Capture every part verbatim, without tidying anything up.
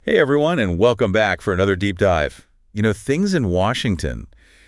Hey everyone, and welcome back for another deep dive. You know, things in Washington,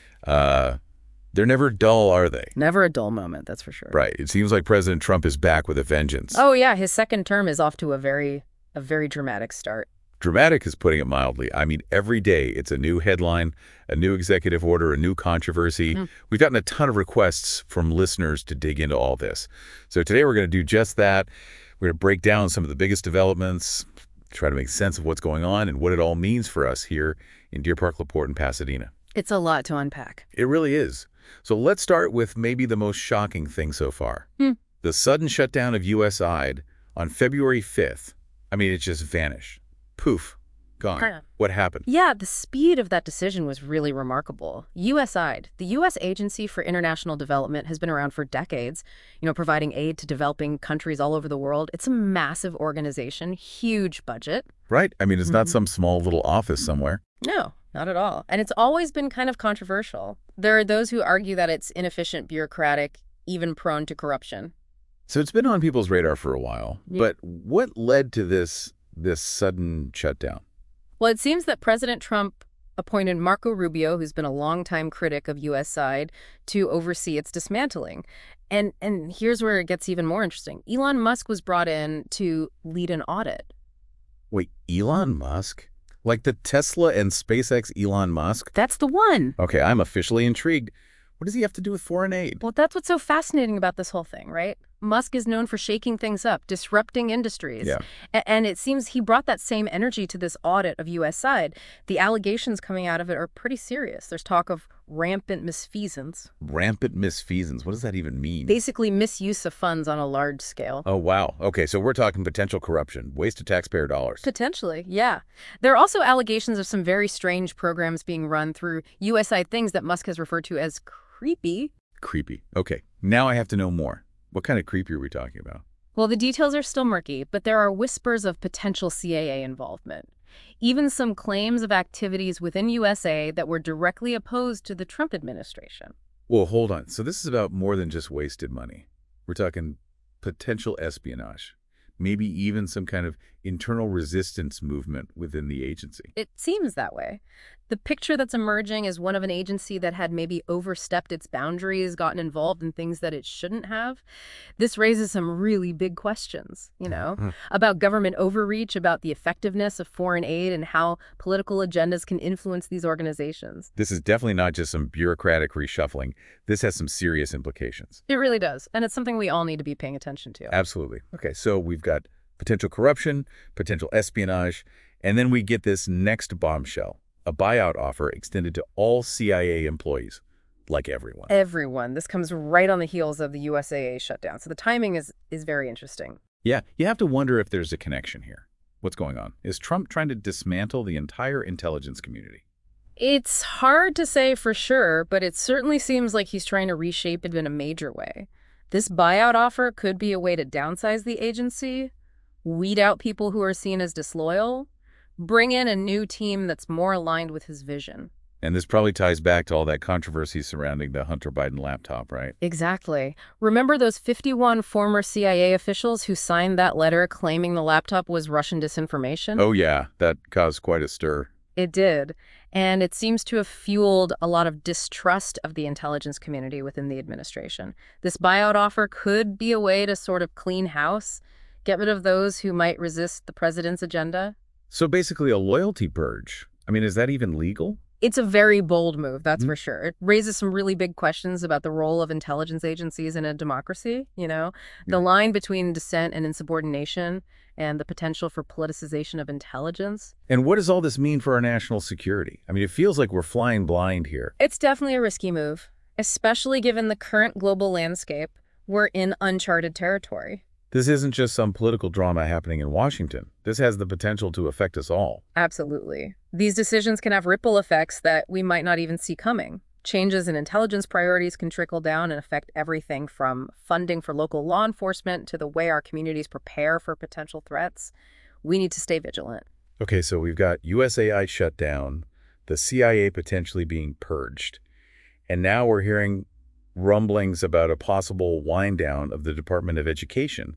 uh, they're never dull, are they? Never a dull moment, that's for sure. Right. It seems like President Trump is back with a vengeance. Oh yeah, his second term is off to a very a very dramatic start. Dramatic is putting it mildly. I mean, every day it's a new headline, a new executive order, a new controversy. Mm. We've gotten a ton of requests from listeners to dig into all this. So today we're going to do just that. We're going to break down some of the biggest developments, try to make sense of what's going on and what it all means for us here in Deer Park, LaPorte, and Pasadena. It's a lot to unpack. It really is. So let's start with maybe the most shocking thing so far. Hmm. The sudden shutdown of U S A I D on February fifth. I mean, it just vanished. Poof. Gone. Huh. What happened? Yeah, the speed of that decision was really remarkable. U S A I D, the U S Agency for International Development, has been around for decades, you know, providing aid to developing countries all over the world. It's a massive organization, huge budget. Right? I mean, it's not Mhm. some small little office somewhere. No, not at all. And it's always been kind of controversial. There are those who argue that it's inefficient, bureaucratic, even prone to corruption. So it's been on people's radar for a while. Yeah. But what led to this this sudden shutdown? Well, it seems that President Trump appointed Marco Rubio, who's been a longtime critic of U S A I D, to oversee its dismantling. And and here's where it gets even more interesting. Elon Musk was brought in to lead an audit. Wait, Elon Musk? Like the Tesla and SpaceX Elon Musk? That's the one. Okay, I'm officially intrigued. What does he have to do with foreign aid? Well, that's what's so fascinating about this whole thing, right? Musk is known for shaking things up, disrupting industries. Yeah. A- And it seems he brought that same energy to this audit of U S A I D. The allegations coming out of it are pretty serious. There's talk of rampant misfeasance, Rampant misfeasance. What does that even mean? basically misuse of funds on a large scale. Oh, wow. Okay, so we're talking potential corruption, waste of taxpayer dollars. Potentially, yeah. There are also allegations of some very strange programs being run through U S A I D, things that Musk has referred to as creepy. Creepy. Okay, now I have to know more. What kind of creepy are we talking about? Well, the details are still murky, but there are whispers of potential C I A involvement. Even some claims of activities within U S A that were directly opposed to the Trump administration. Well, hold on. So this is about more than just wasted money. We're talking potential espionage, maybe even some kind of internal resistance movement within the agency. It seems that way. The picture that's emerging is one of an agency that had maybe overstepped its boundaries, gotten involved in things that it shouldn't have. This raises some really big questions, you know, Mhm. about government overreach, about the effectiveness of foreign aid, and how political agendas can influence these organizations. This is definitely not just some bureaucratic reshuffling. This has some serious implications. It really does, and it's something we all need to be paying attention to. Absolutely. Okay, so we've got potential corruption, potential espionage, and then we get this next bombshell, a buyout offer extended to all C I A employees, like everyone. Everyone. This comes right on the heels of the U S A A shutdown, so the timing is is very interesting. Yeah, you have to wonder if there's a connection here. What's going on? Is Trump trying to dismantle the entire intelligence community? It's hard to say for sure, but it certainly seems like he's trying to reshape it in a major way. This buyout offer could be a way to downsize the agency, weed out people who are seen as disloyal, bring in a new team that's more aligned with his vision. And this probably ties back to all that controversy surrounding the Hunter Biden laptop, right? Exactly. Remember those fifty-one former C I A officials who signed that letter claiming the laptop was Russian disinformation? Oh yeah, that caused quite a stir. It did. And it seems to have fueled a lot of distrust of the intelligence community within the administration. This buyout offer could be a way to sort of clean house, get rid of those who might resist the president's agenda. So basically a loyalty purge. I mean, is that even legal? It's a very bold move, that's Mhm. for sure. It raises some really big questions about the role of intelligence agencies in a democracy, you know? The Yeah. line between dissent and insubordination and the potential for politicization of intelligence. And what does all this mean for our national security? I mean, it feels like we're flying blind here. It's definitely a risky move, especially given the current global landscape. We're in uncharted territory. This isn't just some political drama happening in Washington. This has the potential to affect us all. Absolutely. These decisions can have ripple effects that we might not even see coming. Changes in intelligence priorities can trickle down and affect everything from funding for local law enforcement to the way our communities prepare for potential threats. We need to stay vigilant. Okay, so we've got U S A I shut down, the C I A potentially being purged, and now we're hearing rumblings about a possible wind down of the Department of Education.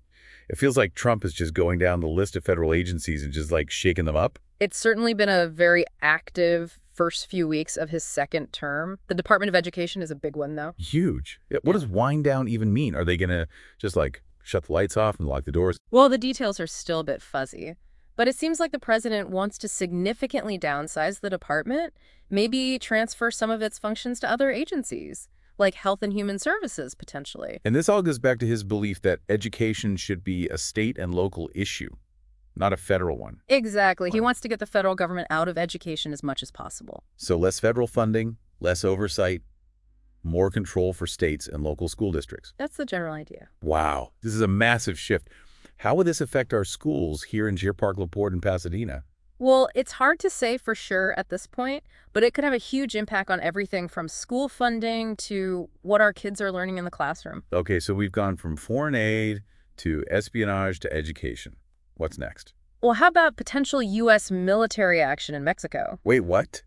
It feels like Trump is just going down the list of federal agencies and just like shaking them up. It's certainly been a very active first few weeks of his second term. The Department of Education is a big one, though. Huge. Yeah, what does wind down even mean? Are they going to just like shut the lights off and lock the doors? Well, the details are still a bit fuzzy, but it seems like the president wants to significantly downsize the department, maybe transfer some of its functions to other agencies, like Health and Human Services, potentially. And this all goes back to his belief that education should be a state and local issue, not a federal one. Exactly. He wants to get the federal government out of education as much as possible. So less federal funding, less oversight, more control for states and local school districts. That's the general idea. Wow, this is a massive shift. How would this affect our schools here in Deer Park, LaPorte, and Pasadena? Well, it's hard to say for sure at this point, but it could have a huge impact on everything from school funding to what our kids are learning in the classroom. Okay, so we've gone from foreign aid to espionage to education. What's next? Well, how about potential U S military action in Mexico? Wait, what?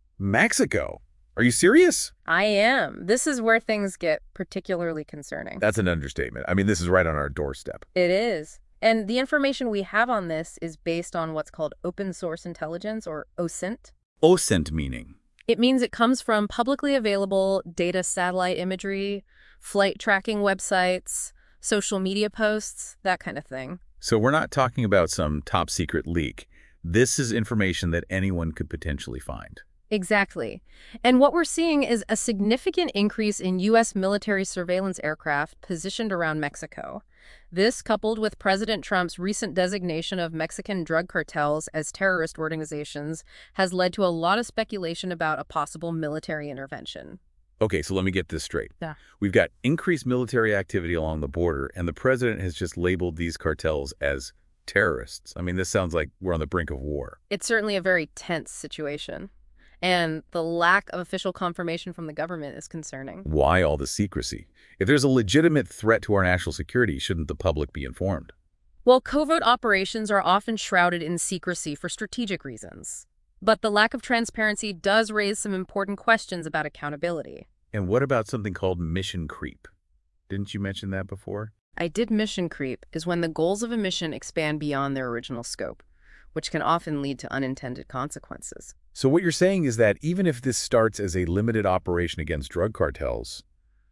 Mexico? Are you serious? I am. This is where things get particularly concerning. That's an understatement. I mean, this is right on our doorstep. It is. And the information we have on this is based on what's called open source intelligence, or O S I N T. O S I N T meaning? It means it comes from publicly available data satellite imagery, flight tracking websites, social media posts, that kind of thing. So we're not talking about some top secret leak. This is information that anyone could potentially find. Exactly. And what we're seeing is a significant increase in U S military surveillance aircraft positioned around Mexico. This, coupled with President Trump's recent designation of Mexican drug cartels as terrorist organizations, has led to a lot of speculation about a possible military intervention. Okay, so let me get this straight. Yeah. We've got increased military activity along the border, and the president has just labeled these cartels as terrorists. I mean, this sounds like we're on the brink of war. It's certainly a very tense situation. And the lack of official confirmation from the government is concerning. Why all the secrecy? If there's a legitimate threat to our national security, shouldn't the public be informed? Well, covert operations are often shrouded in secrecy for strategic reasons. But the lack of transparency does raise some important questions about accountability. And what about something called mission creep? Didn't you mention that before? I did. Mission creep is when the goals of a mission expand beyond their original scope, which can often lead to unintended consequences. So what you're saying is that even if this starts as a limited operation against drug cartels,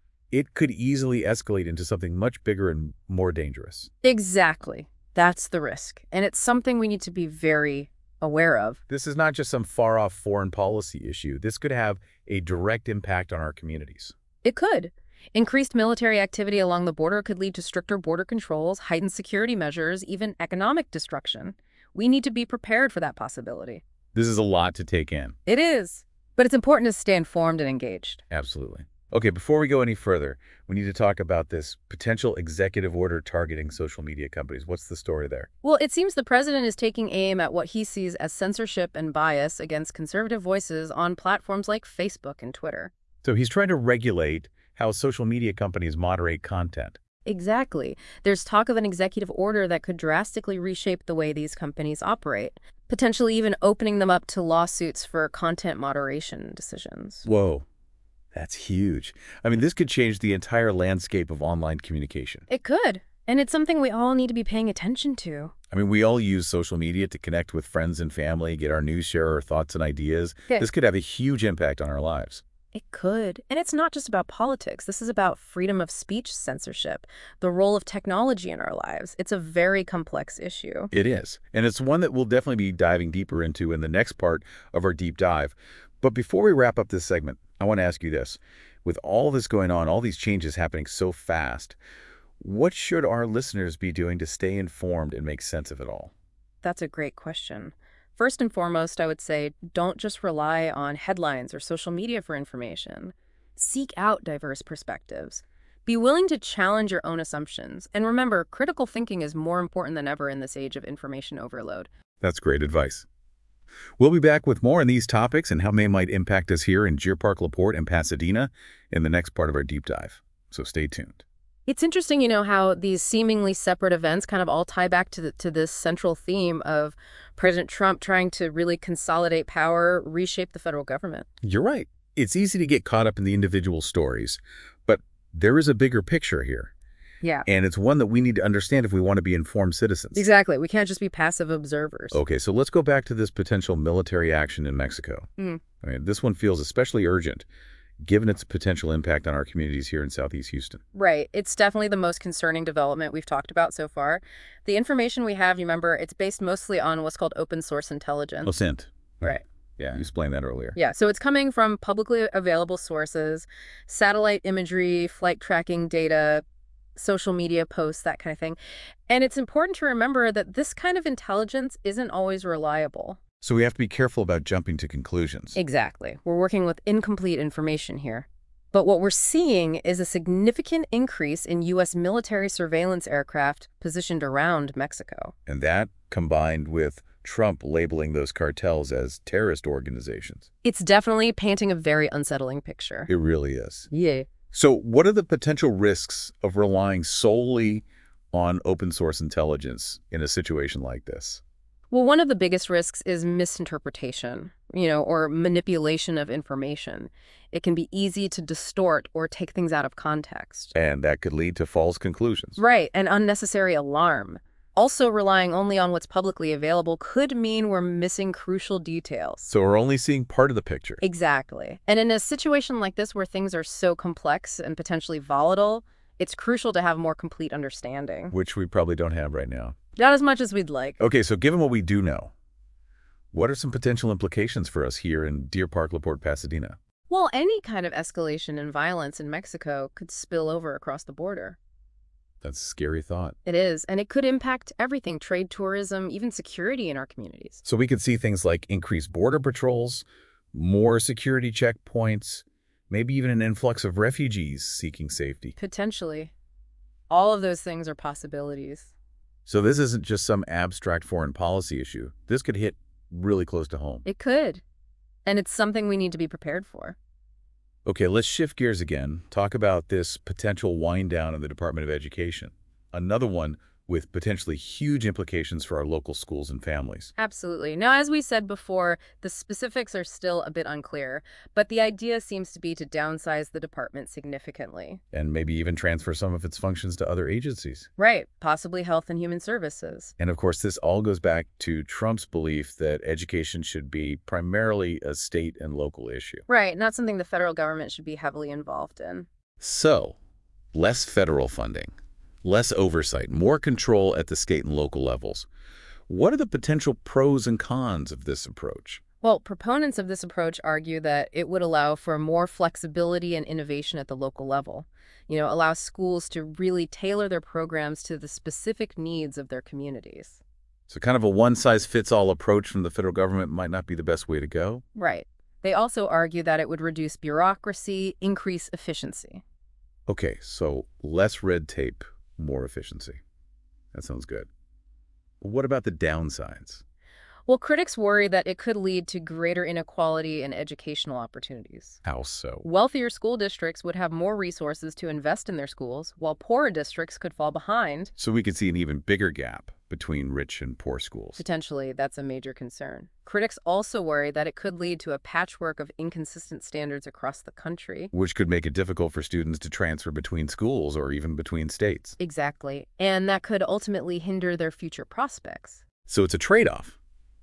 it could easily escalate into something much bigger and more dangerous. Exactly. That's the risk. And it's something we need to be very aware of. This is not just some far-off foreign policy issue. This could have a direct impact on our communities. It could. Increased military activity along the border could lead to stricter border controls, heightened security measures, even economic destruction. We need to be prepared for that possibility. This is a lot to take in. It is. But it's important to stay informed and engaged. Absolutely. Okay, before we go any further, we need to talk about this potential executive order targeting social media companies. What's the story there? Well, it seems the president is taking aim at what he sees as censorship and bias against conservative voices on platforms like Facebook and Twitter. So he's trying to regulate how social media companies moderate content. Exactly. There's talk of an executive order that could drastically reshape the way these companies operate, potentially even opening them up to lawsuits for content moderation decisions. Whoa, that's huge. I mean, this could change the entire landscape of online communication. It could. And it's something we all need to be paying attention to. I mean, we all use social media to connect with friends and family, get our news, share our thoughts and ideas. Yeah. This could have a huge impact on our lives. It could. And it's not just about politics. This is about freedom of speech censorship, the role of technology in our lives. It's a very complex issue. It is. And it's one that we'll definitely be diving deeper into in the next part of our deep dive. But before we wrap up this segment, I want to ask you this. With all this going on, all these changes happening so fast, what should our listeners be doing to stay informed and make sense of it all? That's a great question. First and foremost, I would say don't just rely on headlines or social media for information. Seek out diverse perspectives. Be willing to challenge your own assumptions. And remember, critical thinking is more important than ever in this age of information overload. That's great advice. We'll be back with more on these topics and how they might impact us here in Deer Park, LaPorte, and Pasadena in the next part of our deep dive. So stay tuned. It's interesting, you know, how these seemingly separate events kind of all tie back to the, to this central theme of President Trump trying to really consolidate power, reshape the federal government. You're right. It's easy to get caught up in the individual stories, but there is a bigger picture here. Yeah. And it's one that we need to understand if we want to be informed citizens. Exactly. We can't just be passive observers. Okay, so let's go back to this potential military action in Mexico. Mm. I mean, this one feels especially urgent, given its potential impact on our communities here in Southeast Houston. Right. It's definitely the most concerning development we've talked about so far. The information we have, you remember, it's based mostly on what's called open source intelligence. O S I N T. Right. Yeah, you explained that earlier. Yeah, so it's coming from publicly available sources, satellite imagery, flight tracking data, social media posts, that kind of thing. And it's important to remember that this kind of intelligence isn't always reliable. So we have to be careful about jumping to conclusions. Exactly. We're working with incomplete information here. But what we're seeing is a significant increase in U S military surveillance aircraft positioned around Mexico. And that, combined with Trump labeling those cartels as terrorist organizations. It's definitely painting a very unsettling picture. It really is. Yeah. So what are the potential risks of relying solely on open source intelligence in a situation like this? Well, one of the biggest risks is misinterpretation, you know, or manipulation of information. It can be easy to distort or take things out of context. And that could lead to false conclusions. Right, and unnecessary alarm. Also, relying only on what's publicly available could mean we're missing crucial details. So we're only seeing part of the picture. Exactly. And in a situation like this where things are so complex and potentially volatile, it's crucial to have more complete understanding. Which we probably don't have right now. Not as much as we'd like. Okay, so given what we do know, what are some potential implications for us here in Deer Park, LaPorte, Pasadena? Well, any kind of escalation in violence in Mexico could spill over across the border. That's a scary thought. It is, and it could impact everything, trade, tourism, even security in our communities. So we could see things like increased border patrols, more security checkpoints, maybe even an influx of refugees seeking safety. Potentially. All of those things are possibilities. So this isn't just some abstract foreign policy issue. This could hit really close to home. It could. And it's something we need to be prepared for. Okay, let's shift gears again. Talk about this potential wind down of the Department of Education. Another one with potentially huge implications for our local schools and families. Absolutely. Now, as we said before, the specifics are still a bit unclear, but the idea seems to be to downsize the department significantly. And maybe even transfer some of its functions to other agencies. Right. Possibly Health and Human Services. And of course, this all goes back to Trump's belief that education should be primarily a state and local issue. Right. Not something the federal government should be heavily involved in. So, less federal funding, less oversight, more control at the state and local levels. What are the potential pros and cons of this approach? Well, proponents of this approach argue that it would allow for more flexibility and innovation at the local level. You know, allow schools to really tailor their programs to the specific needs of their communities. So kind of a one-size-fits-all approach from the federal government might not be the best way to go? Right. They also argue that it would reduce bureaucracy, increase efficiency. Okay, so less red tape, more efficiency. That sounds good. What about the downsides? Well, critics worry that it could lead to greater inequality in educational opportunities. How so? Wealthier school districts would have more resources to invest in their schools, while poorer districts could fall behind. So we could see an even bigger gap between rich and poor schools. Potentially, that's a major concern. Critics also worry that it could lead to a patchwork of inconsistent standards across the country. Which could make it difficult for students to transfer between schools or even between states. Exactly. And that could ultimately hinder their future prospects. So it's a trade-off.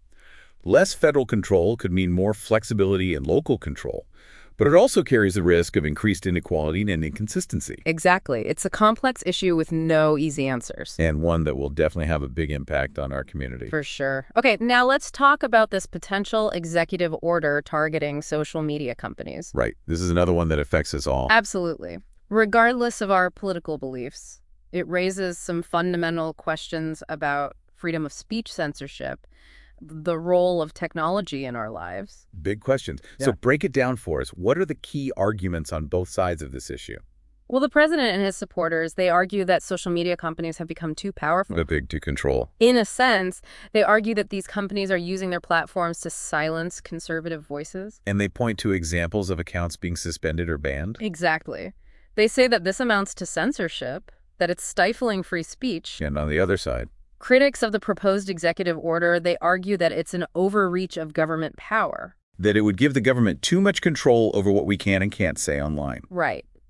Less federal control could mean more flexibility and local control, but it also carries the risk of increased inequality and inconsistency. Exactly. It's a complex issue with no easy answers. And one that will definitely have a big impact on our community. For sure. Okay, now let's talk about this potential executive order targeting social media companies. Right. This is another one that affects us all. Absolutely. Regardless of our political beliefs, it raises some fundamental questions about freedom of speech censorship, the role of technology in our lives. Big questions. Yeah. So break it down for us. What are the key arguments on both sides of this issue? Well, the president and his supporters, they argue that social media companies have become too powerful. The big to control. In a sense, they argue that these companies are using their platforms to silence conservative voices. And they point to examples of accounts being suspended or banned? Exactly. They say that this amounts to censorship, that it's stifling free speech. And on the other side? Critics of the proposed executive order, they argue that it's an overreach of government power. That it would give the government too much control over what we can and can't say online. Right.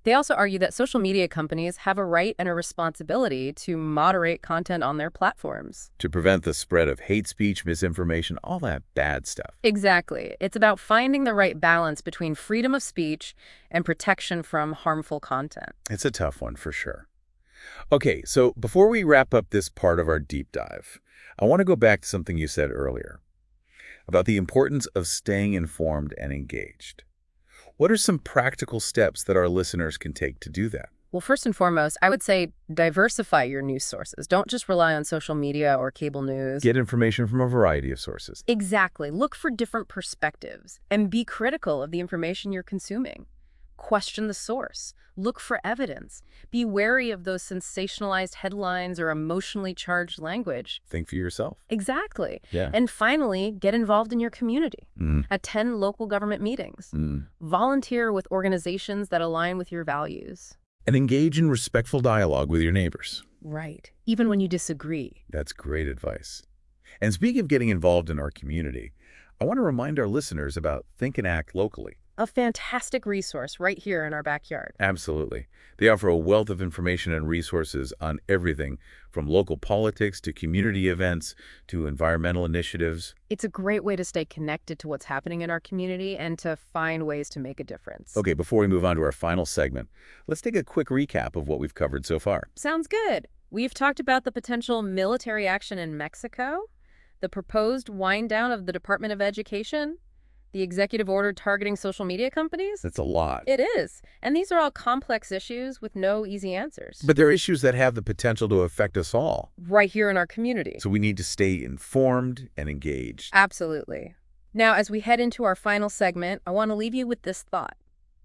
They also argue that social media companies have a right and a responsibility to moderate content on their platforms. To prevent the spread of hate speech, misinformation, all that bad stuff. Exactly. It's about finding the right balance between freedom of speech and protection from harmful content. It's a tough one for sure. Okay, so before we wrap up this part of our deep dive, I want to go back to something you said earlier about the importance of staying informed and engaged. What are some practical steps that our listeners can take to do that? Well, first and foremost, I would say diversify your news sources. Don't just rely on social media or cable news. Get information from a variety of sources. Exactly. Look for different perspectives and be critical of the information you're consuming. Question the source. Look for evidence. Be wary of those sensationalized headlines or emotionally charged language. Think for yourself. Exactly. Yeah. And finally, get involved in your community. Mm. Attend local government meetings. Mm. Volunteer with organizations that align with your values. And engage in respectful dialogue with your neighbors. Right. Even when you disagree. That's great advice. And speaking of getting involved in our community, I want to remind our listeners about Think and Act Locally. A fantastic resource right here in our backyard. Absolutely. They offer a wealth of information and resources on everything from local politics to community events to environmental initiatives. It's a great way to stay connected to what's happening in our community and to find ways to make a difference. Okay, before we move on to our final segment, let's take a quick recap of what we've covered so far. Sounds good. We've talked about the potential military action in Mexico, the proposed wind down of the Department of Education, the executive order targeting social media companies. That's a lot. It is. And these are all complex issues with no easy answers. But they're issues that have the potential to affect us all. Right here in our community. So we need to stay informed and engaged. Absolutely. Now, as we head into our final segment, I want to leave you with this thought.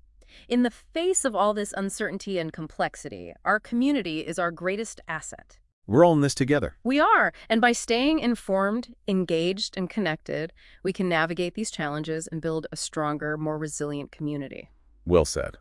In the face of all this uncertainty and complexity, our community is our greatest asset. We're all in this together. We are. And by staying informed, engaged, and connected, we can navigate these challenges and build a stronger, more resilient community. Well said.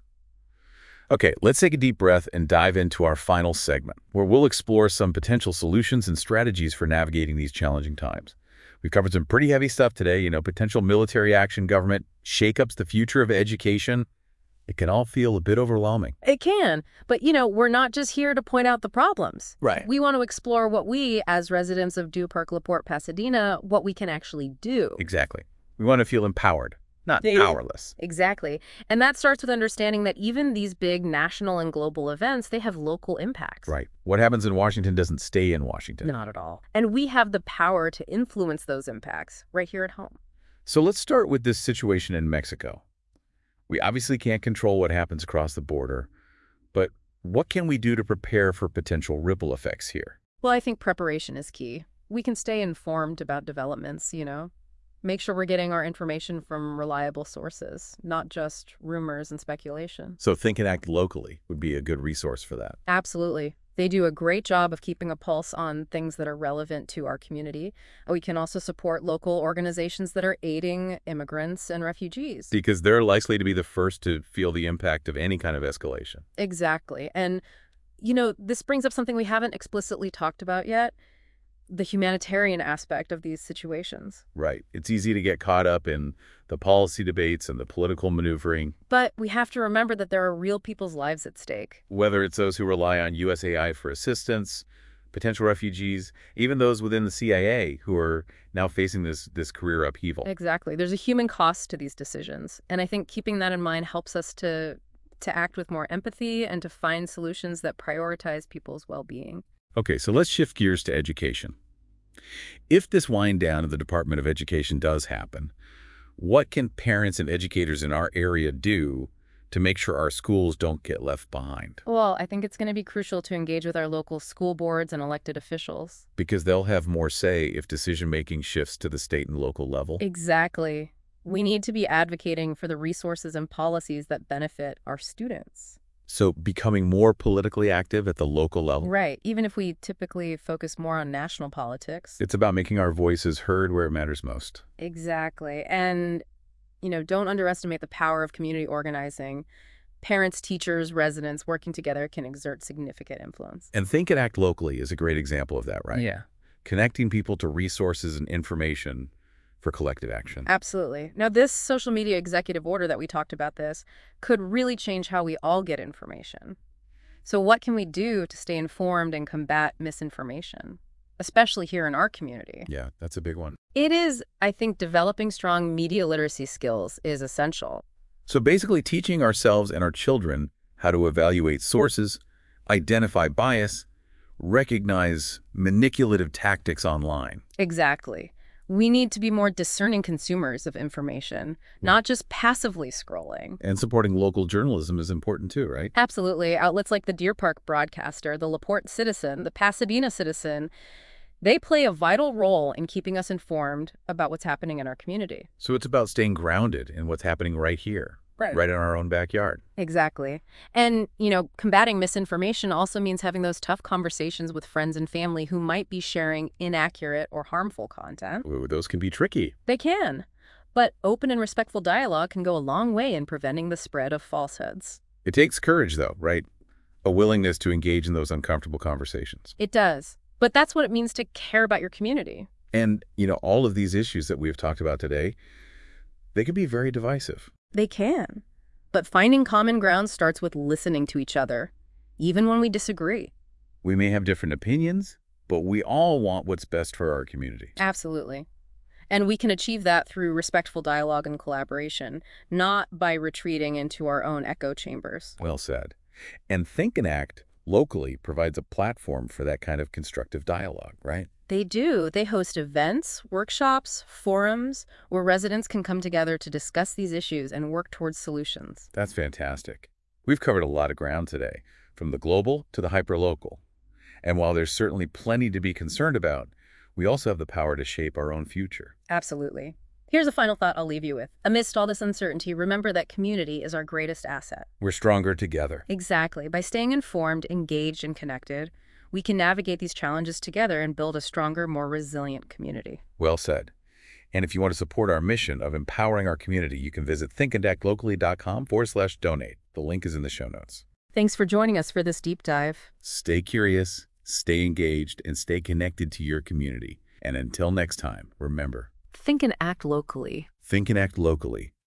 Okay, let's take a deep breath and dive into our final segment, where we'll explore some potential solutions and strategies for navigating these challenging times. We've covered some pretty heavy stuff today, you know, potential military action, government shakeups, the future of education. It can all feel a bit overwhelming. It can, but you know, we're not just here to point out the problems. Right. We want to explore what we, as residents of Dew Park, LaPorte, Pasadena, what we can actually do. Exactly. We want to feel empowered, not They- powerless. Exactly. And that starts with understanding that even these big national and global events, they have local impacts. Right. What happens in Washington doesn't stay in Washington. Not at all. And we have the power to influence those impacts right here at home. So let's start with this situation in Mexico. We obviously can't control what happens across the border, but what can we do to prepare for potential ripple effects here? Well, I think preparation is key. We can stay informed about developments, you know. Make sure we're getting our information from reliable sources, not just rumors and speculation. So Think and Act Locally would be a good resource for that. Absolutely. They do a great job of keeping a pulse on things that are relevant to our community. We can also support local organizations that are aiding immigrants and refugees. Because they're likely to be the first to feel the impact of any kind of escalation. Exactly. And, you know, this brings up something we haven't explicitly talked about yet, the humanitarian aspect of these situations. Right. It's easy to get caught up in the policy debates and the political maneuvering, But we have to remember that there are real people's lives at stake. whether it's those who rely on U S A I for assistance, potential refugees, even those within the C I A who are now facing this, this career upheaval. Exactly. There's a human cost to these decisions. And I think keeping that in mind helps us to, to act with more empathy and to find solutions that prioritize people's well-being. Okay, so let's shift gears to education. If this wind down of the Department of Education does happen, what can parents and educators in our area do to make sure our schools don't get left behind? Well, I think it's going to be crucial to engage with our local school boards and elected officials. Because they'll have more say if decision-making shifts to the state and local level. Exactly. We need to be advocating for the resources and policies that benefit our students. So becoming more politically active at the local level. Right. Even if we typically focus more on national politics. It's about making our voices heard where it matters most. Exactly. And, you know, don't underestimate the power of community organizing. Parents, teachers, residents working together can exert significant influence. And Think and Act Locally is a great example of that, right? Yeah. Connecting people to resources and information for collective action. Absolutely. Now, this social media executive order that we talked about this could really change how we all get information. So what can we do to stay informed and combat misinformation, especially here in our community? Yeah, that's a big one. It is, I think, developing strong media literacy skills is essential. So basically teaching ourselves and our children how to evaluate sources, identify bias, recognize manipulative tactics online. Exactly. We need to be more discerning consumers of information, not just passively scrolling. And supporting local journalism is important too, right? Absolutely. Outlets like the Deer Park Broadcaster, the LaPorte Citizen, the Pasadena Citizen, they play a vital role in keeping us informed about what's happening in our community. So it's about staying grounded in what's happening right here, Right. right in our own backyard. Exactly. And, you know, combating misinformation also means having those tough conversations with friends and family who might be sharing inaccurate or harmful content. Ooh, those can be tricky. They can. But open and respectful dialogue can go a long way in preventing the spread of falsehoods. It takes courage, though, right? A willingness to engage in those uncomfortable conversations. It does. But that's what it means to care about your community. And, you know, all of these issues that we've talked about today, they can be very divisive. They can. But finding common ground starts with listening to each other, even when we disagree. We may have different opinions, but we all want what's best for our community. Absolutely. And we can achieve that through respectful dialogue and collaboration, not by retreating into our own echo chambers. Well said. And Think and Act locally provides a platform for that kind of constructive dialogue, right? They do. They host events, workshops, forums, where residents can come together to discuss these issues and work towards solutions. That's fantastic. We've covered a lot of ground today, from the global to the hyperlocal. And while there's certainly plenty to be concerned about, we also have the power to shape our own future. Absolutely. Here's a final thought I'll leave you with. Amidst all this uncertainty, remember that community is our greatest asset. We're stronger together. Exactly. By staying informed, engaged, and connected, we can navigate these challenges together and build a stronger, more resilient community. Well said. And if you want to support our mission of empowering our community, you can visit thinkandactlocally.com forward slash donate. The link is in the show notes. Thanks for joining us for this deep dive. Stay curious, stay engaged, and stay connected to your community. And until next time, remember, Think and act locally. think and act locally.